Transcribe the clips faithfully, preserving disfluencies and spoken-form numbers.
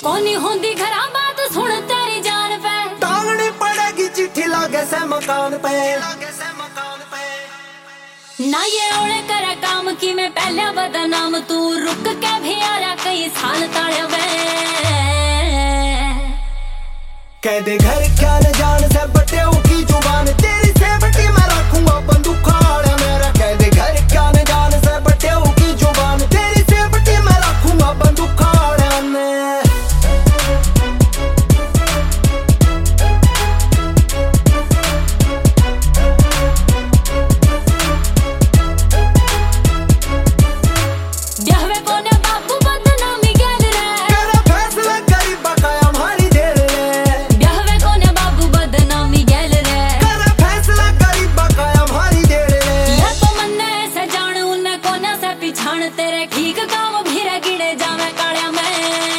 कोनी होंदी घरा बात सुन तेरी जान पे, टांगनी पड़ेगी चिट्ठी लागे से मकान पे। ना ये ओले करे काम की मैं पहले बदनाम, तू रुक के भी आ रहा कई साल ताड़े वे। कह दे घर क्या न जान से बटे की जुबान, तेरी से बटी मैं रखूंगा बंदूक खाड़ा मेरा। कह दे घर क्या न जान से बटे की जुबान, तेरी से बटी मैं रखूंगा बंदूक खाड़ा में। तेरे ठीक काम भी गिड़े जावे कालिया में।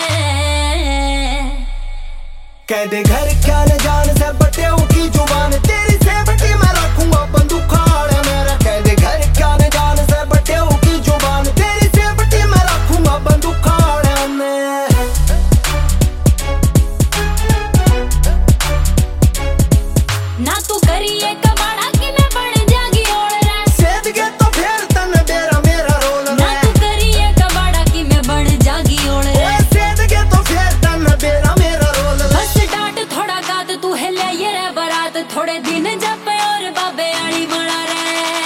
कह दे घर क्या न जान से बटे की जुबान, तेरी से बटी मैं रखूंगा बंदूक खाड़ा मेरा। कह दे घर क्या न जान से बटे की जुबान, तेरी से बटी मैं रखूंगा बंदूक खाड़ा में। ना तू करिए कबाड़ा की मैं बन जागी ओड़ रे, सेद के तो फिर तन डेरा मेरा रोल रे। ना तू करिए कबाड़ा की मैं बन जागी ओड़ रे, सेद के तो फिर तन डेरा मेरा रोल रे। बस डांट थोड़ा गात तू हिले ये रे बारात, थोड़े दिन जब और बाबे आड़ी बना रे।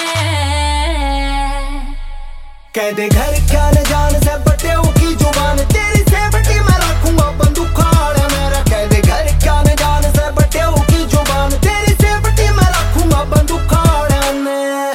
कह दे घर क्या न जान से बटे की जुबान, तेरी से बटी मैं रखूंगा बंदूक खाड़ा मेरा। कह दे घर क्या न जान से बटे की जुबान, तेरी से बटी मैं रखूंगा बंदूक खाड़ा में।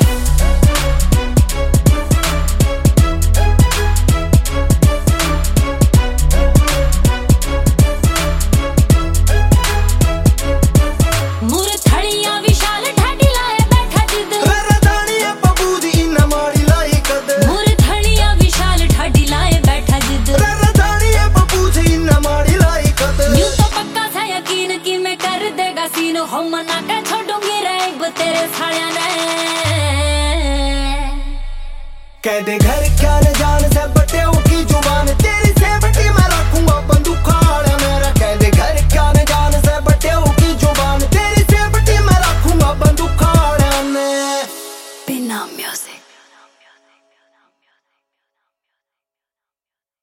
मुरथड़िया विशाल ठाडी लाए बैठा जिद, ररदानिया बबूजी इन माड़ी लाई कद। मुरथड़िया विशाल ठाडी लाए बैठा जिद, ररदानिया बबूजी इन माड़ी लाई कद। यूं तो पक्का था यकीन कि मैं कर देगा सीन, हो मना के छोड़ूंगी रेब तेरे साड़िया ने। कह दे घर क्या न जान से बटे की जुबान, तेरी से बटी मैं रखूंगा बंदूक खाड़ा।